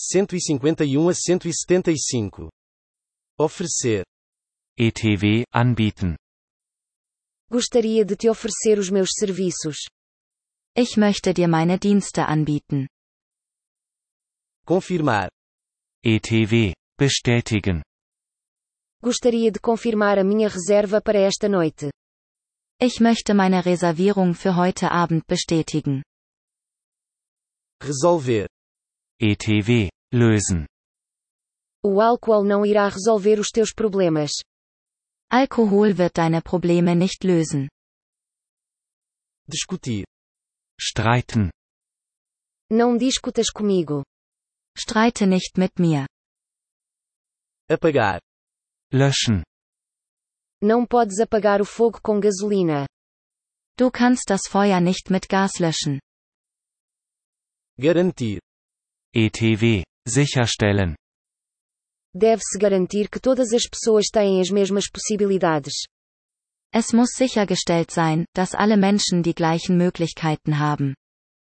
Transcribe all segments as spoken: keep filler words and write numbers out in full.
cento e cinquenta e um a cento e setenta e cinco. Oferecer. E T V, anbieten. Gostaria de te oferecer os meus serviços. Ich möchte dir meine Dienste anbieten. Confirmar. E T V, bestätigen. Gostaria de confirmar a minha reserva para esta noite. Ich möchte meine Reservierung für heute Abend bestätigen. Resolver. E T V, lösen. O álcool não irá resolver os teus problemas. Alkohol wird deine Probleme nicht lösen. Discutir. Streiten. Não discutas comigo. Streite nicht mit mir. Apagar. Löschen. Não podes apagar o fogo com gasolina. Du kannst das Feuer nicht mit Gas löschen. Garantir. E T V, sicherstellen. Deve-se garantir que todas as pessoas têm as mesmas possibilidades. Es muss sichergestellt sein, dass alle Menschen die gleichen Möglichkeiten haben.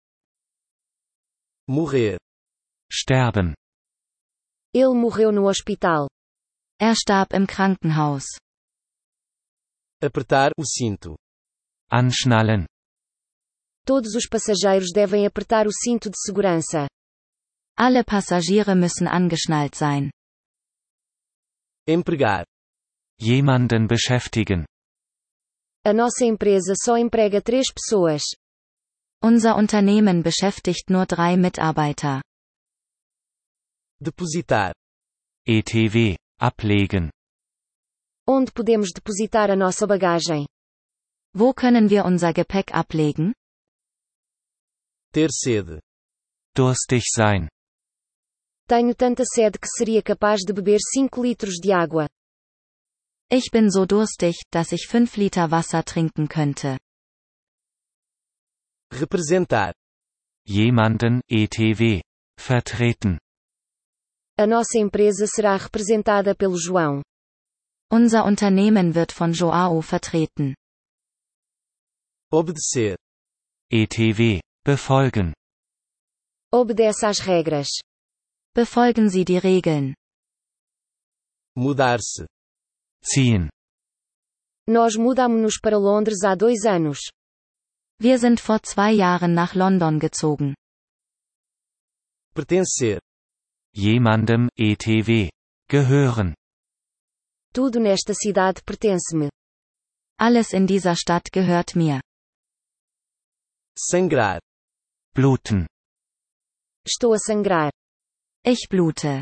Morrer. Sterben. Ele morreu no hospital. Er starb im Krankenhaus. Apertar o cinto. Anschnallen. Todos os passageiros devem apertar o cinto de segurança. Alle Passagiere müssen angeschnallt sein. Empregar. Jemanden beschäftigen. A nossa empresa só emprega três pessoas. Unser Unternehmen beschäftigt nur drei Mitarbeiter. Depositar. E T V, ablegen. Onde podemos depositar a nossa bagagem? Wo können wir unser Gepäck ablegen? Ter sede. Durstig sein. Tenho tanta sede que seria capaz de beber cinco litros de água. Ich bin so durstig, dass ich fünf Liter Wasser trinken könnte. Representar. Jemanden, E T V. Vertreten. A nossa empresa será representada pelo João. Unser Unternehmen wird von Joao vertreten. Obedecer. E T V. Befolgen. Obedece às regras. Befolgen Sie die Regeln. Mudar-se. Ziehen. Nós mudamo-nos para Londres há dois anos. Wir sind vor zwei Jahren nach London gezogen. Pertencer. Jemandem, E T V. Gehören. Tudo nesta cidade pertence-me. Alles in dieser Stadt gehört mir. Sangrar. Bluten. Estou a sangrar. Ich blute.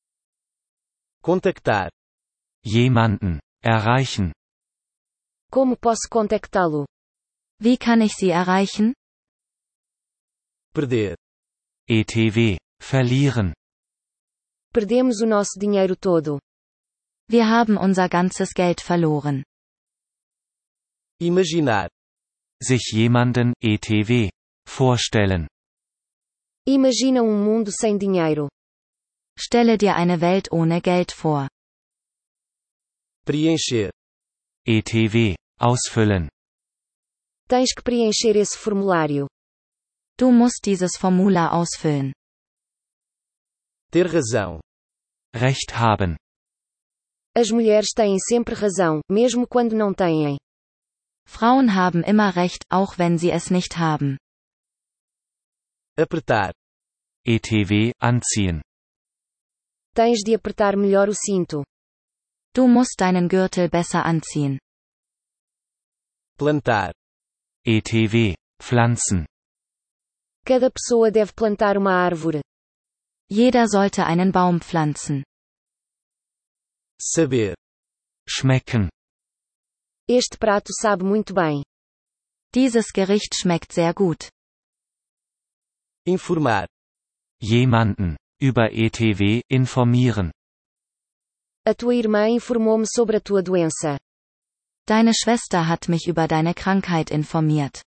Contactar. Jemanden. Erreichen. Como posso contactá-lo? Wie kann ich Sie erreichen? Perder. E T V. Verlieren. Perdemos o nosso dinheiro todo. Wir haben unser ganzes Geld verloren. Imaginar. Sich jemanden, E T V. Vorstellen. Imagina um mundo sem dinheiro. Stelle dir eine Welt ohne Geld vor. Preencher. E T V. Ausfüllen. Tens que preencher esse formulário. Du musst dieses Formular ausfüllen. Ter razão. Recht haben. As mulheres têm sempre razão, mesmo quando não têm. Frauen haben immer recht, auch wenn sie es nicht haben. Apertar. E T V. Anziehen. Tens de apertar melhor o cinto. Du musst deinen Gürtel besser anziehen. Plantar. E T V. Pflanzen. Cada pessoa deve plantar uma árvore. Jeder sollte einen Baum pflanzen. Saber. Schmecken. Este prato sabe muito bem. Dieses Gericht schmeckt sehr gut. Informar. Jemanden. Über E T V. Informieren. A tua irmã informou-me sobre a tua doença. Deine Schwester hat mich über deine Krankheit informiert.